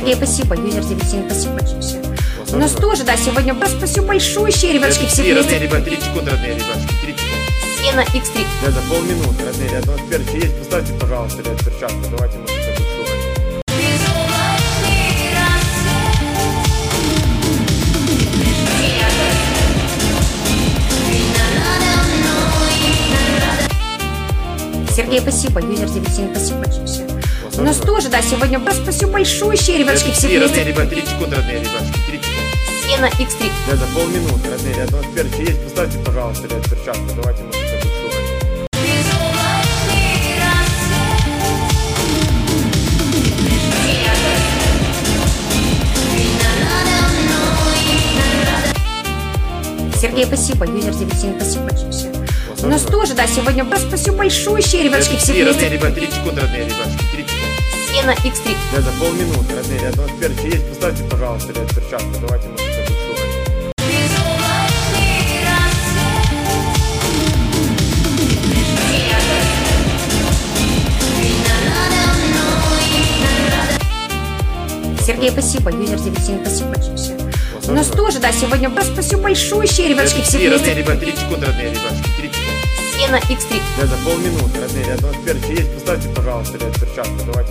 Сергей, спасибо. Юзер 97, спасибо большое. У нас тоже, да, сегодня спасибо большущие, ребятушки, все вместе. Родные ребят, 30 секунд, родные ребятушки, 30 секунд. Сена X3. Да, за полминуты, родные ребят. Вот перчи есть, поставьте, пожалуйста, ребят, перчатку. Давайте мы это будем шумать. Сергей, спасибо. Юзер 97, спасибо большое. У нас тоже, да, сегодня спасибо большущие, ребятушки, все вместе. Родные ребят, 30 секунд, родные ребятушки, 30 секунд. Сена X3. Да, за полминуты, родные ребят. Вот перчи есть, поставьте, пожалуйста, ребят, перчатку. Давайте мы это будем шумать. Сергей, спасибо. Юзер 97, спасибо большое. У нас тоже, да, сегодня спасибо большущие, ребятушки, все вместе. Родные ребят, 30 секунд, родные ребятушки, 30 секунд. Сена X3. Да, за полминуты, родные ребят. Вот перчи есть, поставьте, пожалуйста, ребят, перчатку. Давайте мы это будем шумать. Сергей, спасибо. Юзер 97, спасибо большое. У нас тоже, да, сегодня спасибо большущие, ребятушки, все вместе. Родные ребят, 30 секунд, родные ребятушки, 30 секунд. Сена X3. Да, за полминуты, родные ребят. Вот перчи есть, поставьте, пожалуйста, ребят, перчатку. Давайте.